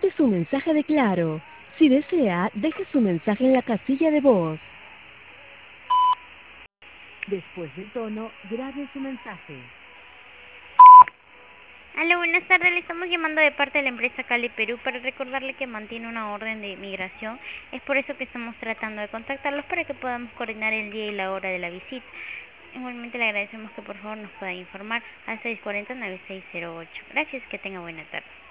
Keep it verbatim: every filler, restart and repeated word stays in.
Este es un mensaje de Claro. Si desea, deje su mensaje en la casilla de voz. Después del tono, grabe su mensaje. Hola, buenas tardes. Le estamos llamando de parte de la empresa Cali Perú para recordarle que mantiene una orden de migración. Es por eso que estamos tratando de contactarlos para que podamos coordinar el día y la hora de la visita. Igualmente le agradecemos que por favor nos pueda informar al seis cuatro cero nueve seis cero ocho. Gracias, que tenga buena tarde.